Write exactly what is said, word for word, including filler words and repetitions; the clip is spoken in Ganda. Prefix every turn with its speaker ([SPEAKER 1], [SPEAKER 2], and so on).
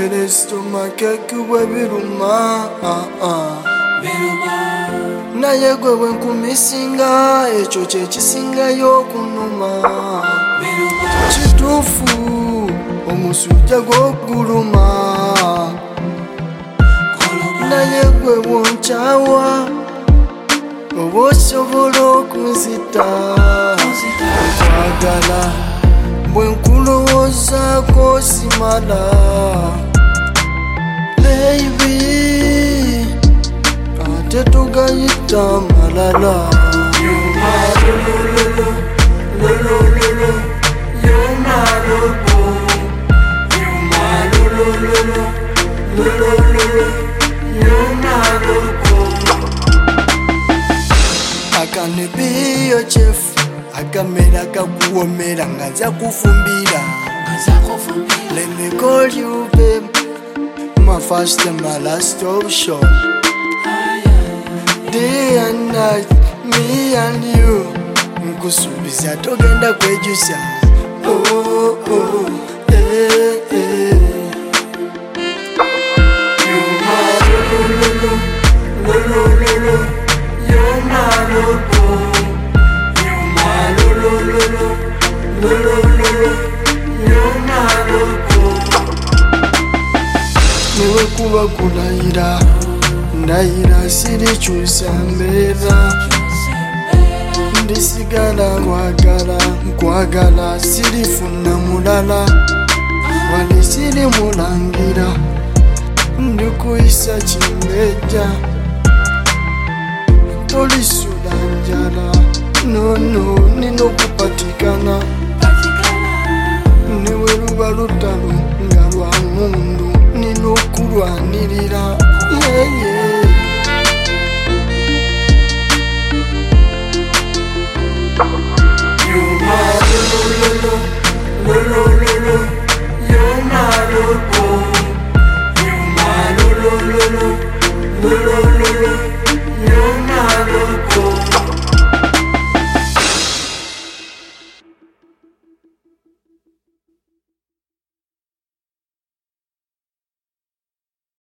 [SPEAKER 1] Tere stomach kuwe biruma naye gwe wenkumisinga ekyo kye kisingayo kunuma kituufu omusujja gw'okuguluma naye gwe wonkyawa oba osobola okunzita nkwagala bwe nkulowoozaako simala baby ate tugayita malala akane biyo chefu akamera kakuwomera nga nza kufumbira let me call you babe my first and my last option day and night me and you nkusubiza togenda kwejusa oh oh eh eh you my lolo lolo lolo you're my lolo you my lolo lolo lolo lolo you're my lolo niwe kuba kulayira ndayira sirikyusa mbeera ndisigala nkwagala nkwagala sirifuna mulala wali sirimulangira ndikuyisa kimbejja tolisuula